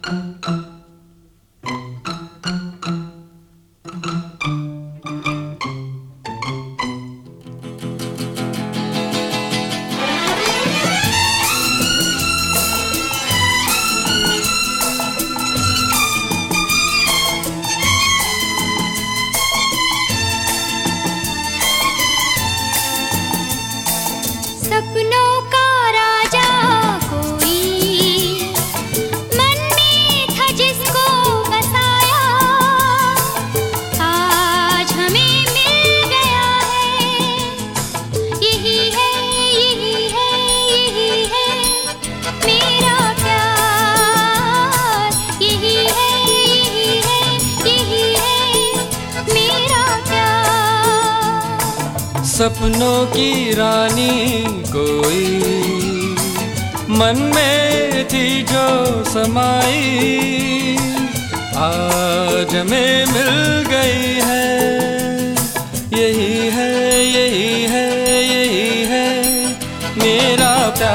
सपनों का राजा कोई मन में था जिसको बसाया, आज हमें मिल गया है। यही है, यही है, यही है मेरा प्यार। यही है, यही है, यही है मेरा प्यार। सपनों की रानी कोई मन में थी जो समाई, आज हमें मिल गई है। यही है, यही है, यही है मेरा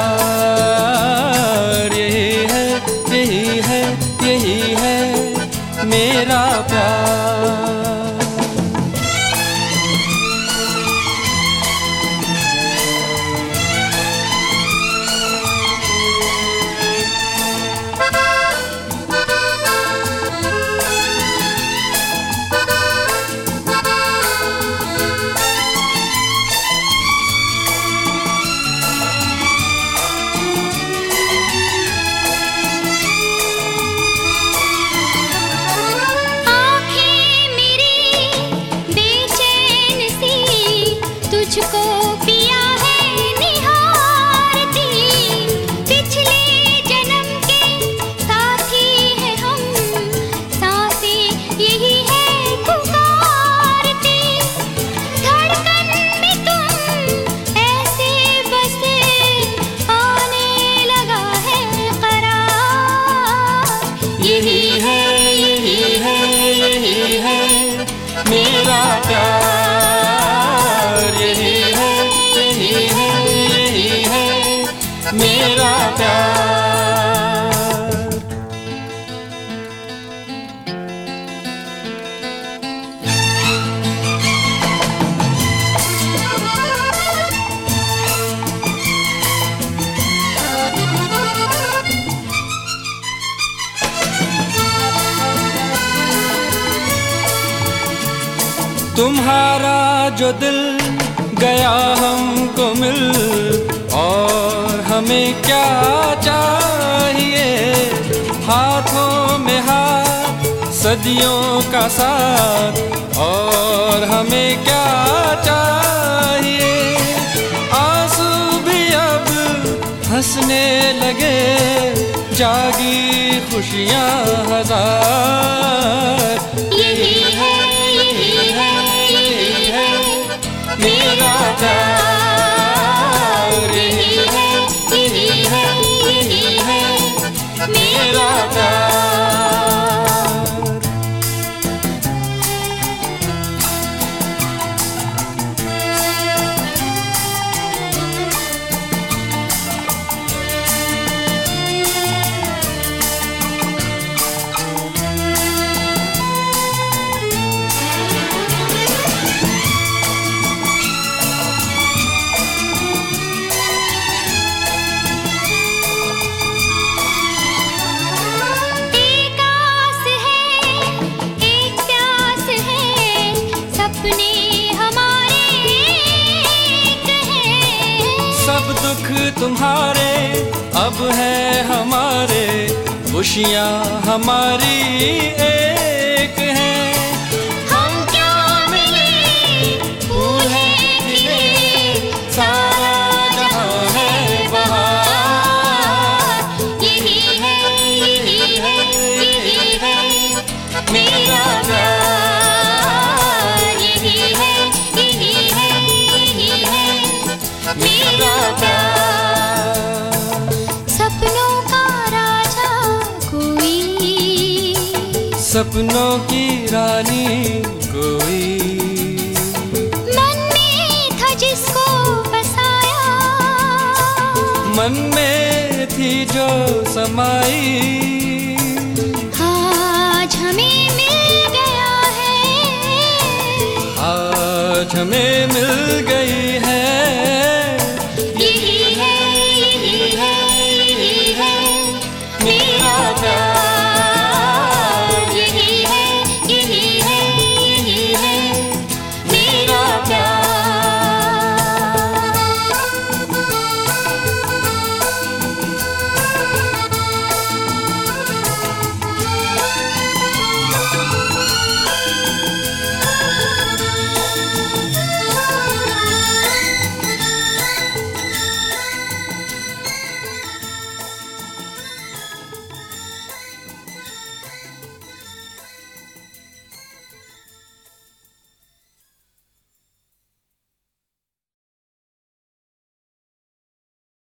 प्यार। यही है, यही है, यही है मेरा प्यार। तुझको पिया है निहारती, पिछले जन्म के साथी है हम, सांसें यही है पुकारती। धड़कन में तुम ऐसे बसे, आने लगा है करार। यही है, यही है, यही है मेरा प्यार। यही है, यही है, यही है मेरा प्यार। तुम्हारा जो दिल गया हमको मिल, और हमें क्या चाहिए। हाथों में हाथ सदियों का साथ, और हमें क्या चाहिए। आंसू भी अब हंसने लगे, जागी खुशियाँ हजार। यही है, यही है, यही है मेरा प्यार। यही है, यही है, यही है मेरा प्यार। दुख तुम्हारे अब है हमारे, खुशियाँ हमारी एक हैं। हम क्या मिले, फूल है खिले, सारा जहां है बहार। यही है, यही है, यही है मेरा प्यार। यही है, यही है, यही है मेरा प्यार। सपनों का राजा कोई, सपनों की रानी कोई, मन में था जिसको बसाया, मन में थी जो समाई।